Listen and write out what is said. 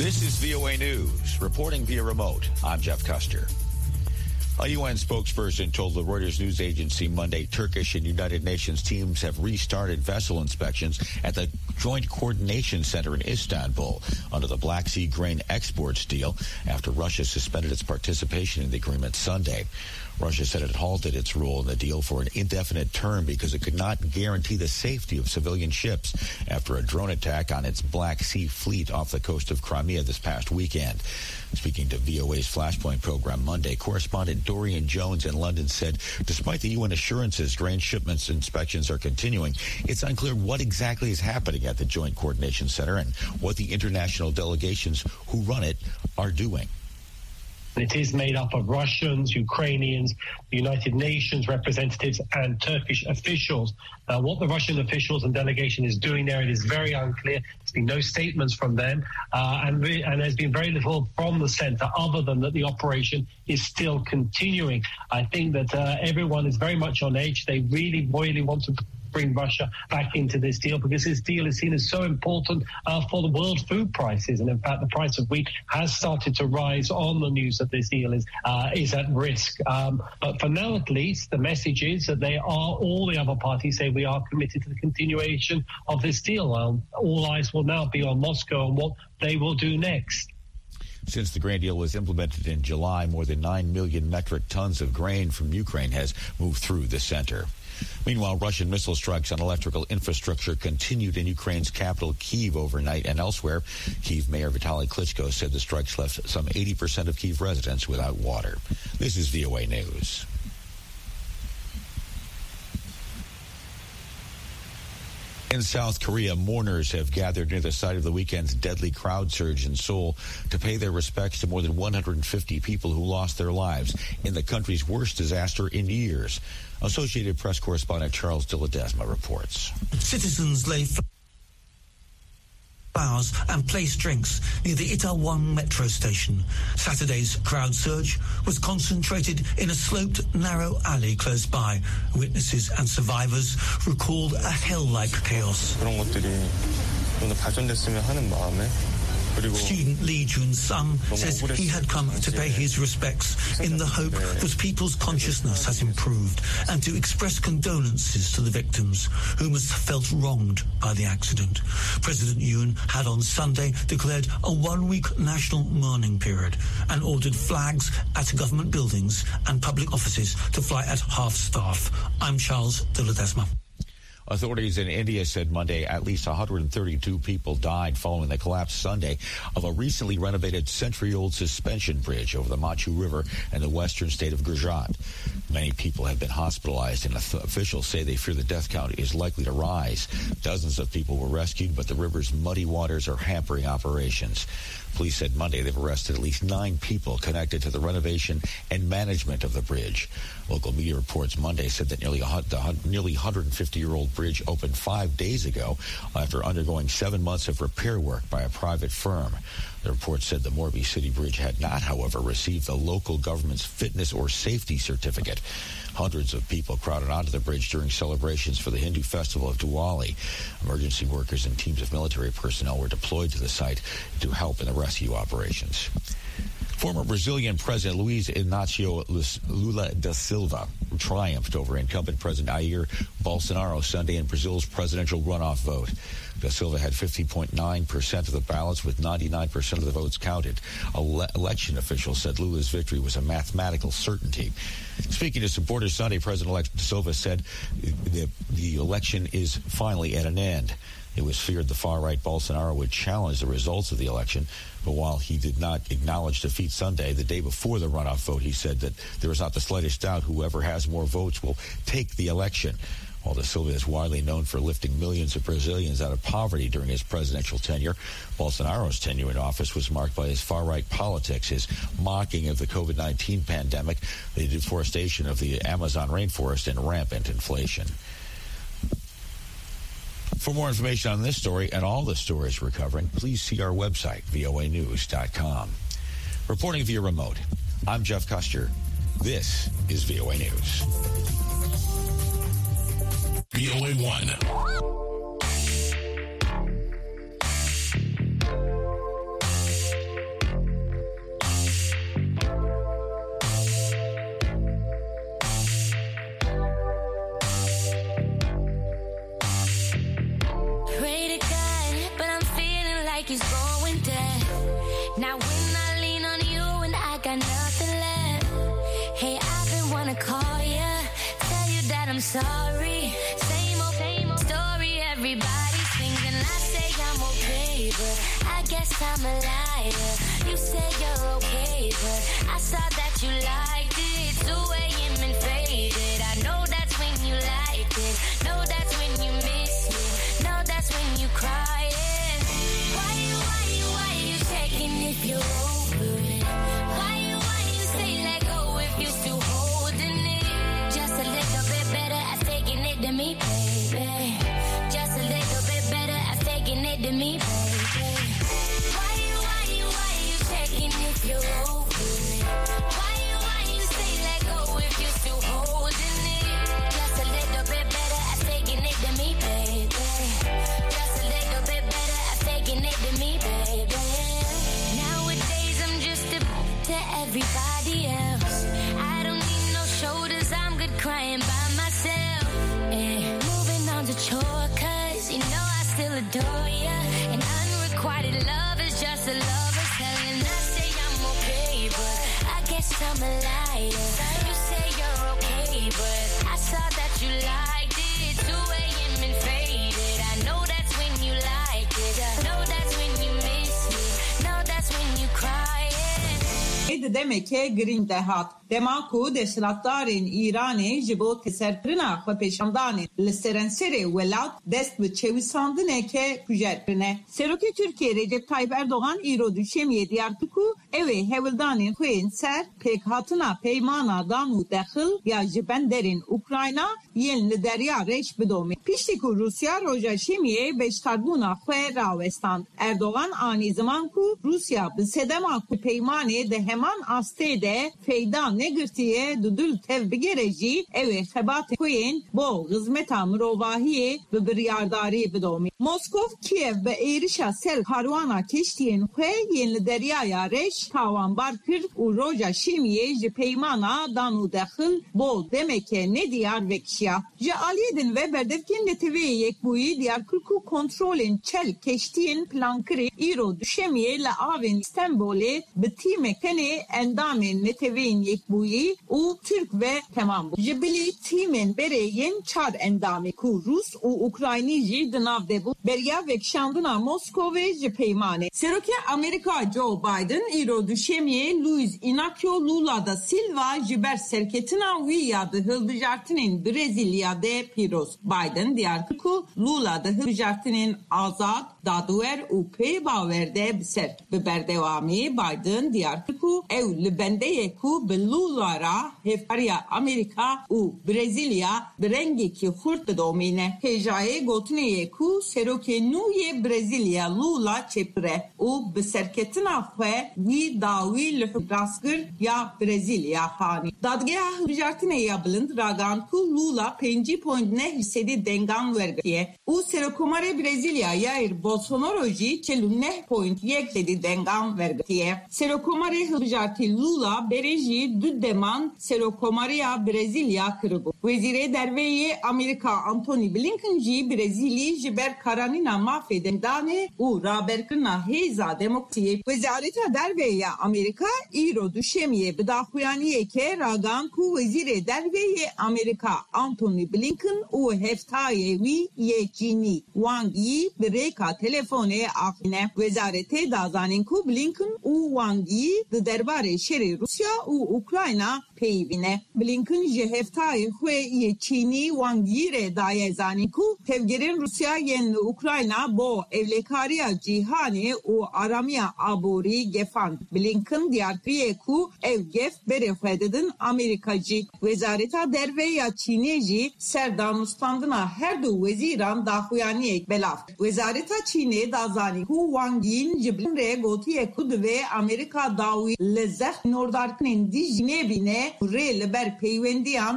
This is VOA News. Reporting via remote, I'm Jeff Custer. A UN spokesperson told the Reuters news agency Monday Turkish and United Nations teams have restarted vessel inspections at the Joint Coordination Center in Istanbul under the Black Sea grain exports deal after Russia suspended its participation in the agreement Sunday. Russia said it halted its role in the deal for an indefinite term because it could not guarantee the safety of civilian ships after a drone attack on its Black Sea fleet off the coast of Crimea this past weekend. Speaking to VOA's Flashpoint program Monday, correspondent Dorian Jones in London said despite the UN assurances grain shipments inspections are continuing, it's unclear what exactly is happening at the Joint Coordination Center and what the international delegations who run it are doing. It is made up of Russians, Ukrainians, United Nations representatives, and Turkish officials. What the Russian officials and delegation is doing there, it is very unclear. There's been no statements from them, and there's been very little from the centre other than that the operation is still continuing. I think that everyone is very much on edge. They really want to bring Russia back into this deal because this deal is seen as so important for the world food prices. And in fact, the price of wheat has started to rise on the news that this deal is at risk. But for now, at least, the message is that all the other parties say we are committed to the continuation of this deal. All eyes will now be on Moscow and what they will do next. Since the grain deal was implemented in July, more than 9 million metric tons of grain from Ukraine has moved through the center. Meanwhile, Russian missile strikes on electrical infrastructure continued in Ukraine's capital, Kyiv, overnight and elsewhere. Kyiv Mayor Vitaly Klitschko said the strikes left some 80% of Kyiv residents without water. This is VOA News. In South Korea, mourners have gathered near the site of the weekend's deadly crowd surge in Seoul to pay their respects to more than 150 people who lost their lives in the country's worst disaster in years. Associated Press correspondent Charles de Ledesma reports. Citizens lay flowers and placed drinks near the Itaewon metro station. Saturday's crowd surge was concentrated in a sloped, narrow alley close by. Witnesses and survivors recalled a hell-like chaos. Student Lee Jun-sung says he had come to pay his respects in the hope that people's consciousness has improved and to express condolences to the victims who must have felt wronged by the accident. President Yoon had on Sunday declared a one-week national mourning period and ordered flags at government buildings and public offices to fly at half-staff. I'm Charles de Ledesma. Authorities in India said Monday at least 132 people died following the collapse Sunday of a recently renovated century-old suspension bridge over the Machu River in the western state of Gujarat. Many people have been hospitalized, and officials say they fear the death count is likely to rise. Dozens of people were rescued, but the river's muddy waters are hampering operations. Police said Monday they've arrested at least 9 people connected to the renovation and management of the bridge. Local media reports Monday said that nearly 150-year-old bridge opened 5 days ago after undergoing 7 months of repair work by a private firm. The report said the Morbi City Bridge had not, however, received the local government's fitness or safety certificate. Hundreds of people crowded onto the bridge during celebrations for the Hindu festival of Diwali. Emergency workers and teams of military personnel were deployed to the site to help in the rescue operations. Former Brazilian President Luiz Inácio Lula da Silva triumphed over incumbent President Jair Bolsonaro Sunday in Brazil's presidential runoff vote. Da Silva had 50.9% of the ballots with 99% of the votes counted. Election officials said Lula's victory was a mathematical certainty. Speaking to supporters Sunday, President-elect Da Silva said the election is finally at an end. It was feared the far-right Bolsonaro would challenge the results of the election, but while he did not acknowledge defeat Sunday, the day before the runoff vote, he said that there is not the slightest doubt whoever has more votes will take the election. While Da Silva is widely known for lifting millions of Brazilians out of poverty during his presidential tenure, Bolsonaro's tenure in office was marked by his far-right politics, his mocking of the COVID-19 pandemic, the deforestation of the Amazon rainforest, and rampant inflation. For more information on this story and all the stories we're covering, please see our website, voanews.com. Reporting via remote, I'm Jeff Custer. This is VOA News. VOA1. wanna call you, tell you that I'm sorry. Same old story, everybody sings and I say I'm okay, but I guess I'm a liar. You say you're okay, but I saw that you liked it. 2 a.m. and faded. I know that's when you liked it. Know that's when you miss me. Know that's when you crying. Why you checking if you're over it? Why you say let go if you're still holding it? Just a little bit better at faking it than me, baby. Just a little bit better at faking it than me, baby. Why you checking if you're over it? Why you say let go if you're still holding it? Just a little bit better at faking it than me, baby. Just a little bit better at faking it than me, baby. Nowadays I'm just to everybody else. I don't need no shoulders, I'm good crying by myself. Moving on to chore, cause you know I still adore ya. And unrequited love is just a lover's hell. And I say I'm okay, but I guess I'm a liar. You say you're okay, but I saw that you liked it. 2 a.m. and faded. I know that's when you liked it. Know that's when you miss me. Know that's when you crying. Demek ki green dehat. Demaku deslatdarin İranê ji bo teserkirina xwe pêşandanê li serenserê welat dest bi çewisandineke kujerkirine. Serokê Tirkiye Recep Tayyip Erdoğan îro duşemiyê diyar ku ew ê hewildanên xwe yên ser pêkhatina peymana dan û dexil ya ji benderên Ukrayna yên li derya reş bidome. Piştî ku Rusya roja şemiyê beştarbûna xwe rawestan. Erdoğan anî ziman ku Rusya bi sedema ku peymanê de heman astê de feydan negirtiye dudul tev bigereci ev xebat koyên bo hizmeta mirovahiyê bi biryardarî bidomî. Moskov Kiev ve êrişa ser karwana keştiyên xwe yên li deryaya reş tawanbar kir û roja şemiyê ji peymana dan û dexil bo demeke ne diyar vekşiya. Ji aliyedin ve berdevkên neteviyê yekbûyî diyar kir ku kontrolên çel keştiyên plankirê îro duşemiyê li avên İstanbulê bi tîmek tenê endamên neteviyên yekbûyî û Türk ve temam bû. Ji bilî tîmên bereyên çar endamê ku Rus û Ukraynî jî di nav de bû beriya vekşandina Moskovê ji peymanê. Serokê Amerika Joe Biden îro duşemiyê Luiz Inácio Lula da Silva ji ber serketina wî ya di hilbijartinên Brezilya'de pîroz. Biden diyar ku Lula di hilbijartinên azad, dadwer û pêbawerde bi ser. Bi berdewamî Biden diyar ku ew li bendeyê ku bi Lula ra hevpariya Amerika û Brezilya bi rengekî xurt bidomîne. Hêjayê gotineyê ku serokê nû yê Brezilya Lula çêpire û bi serketina xwe wî dawî li rastgir ya Brezilya hanî. Dadgeha hilbijartinê ya bilind ragan ku Lula 5.9% dengan wergiriye û serokomarê Brezilya Jair Bolsonaro jî 49.1% dengan wergiriye. Serokomarê hilbijartî Lula berê jî du deman serokomariya Brezilya kiribû. Wezîrê derveyê Amerika Antony Blinken jî Brezilî ji ber karanîna mafê dendanê û raberkirina hêza demokrasiyê. Wezareta derveyê Amerika îro duşemiyê bi daxuyaniyeke ragan ku wezîrê derveyê Amerika Antony Blinken û heftayê wî yê Çînî Wang Yi bi rêka telefonê axîne. Wezaretê dazanîn ku Blinken û Wang Yi di derbarê şerê Rusya û Ukrayna peyvîne. Blinken ji heftayê xwe yê Çînî Wang Yi re daye zanîn ku tevgerên Rusya yên li Ukrayna bo evlekariya cîhanê û aramiya aborî gefand. Blinken diyar kiriye ku ev gef berê xwe didin Amerikacî. Wezareta derve ya Çînê jî ser danûstandina her du wezîran daxuyaniyek belav. Wezareta Çînê dazanî ku Wang Yi'nin ji Blinken re gotiye ku divê Amerika dawî li zex nordarkinên dijî nebîne rê li ber peywendiyan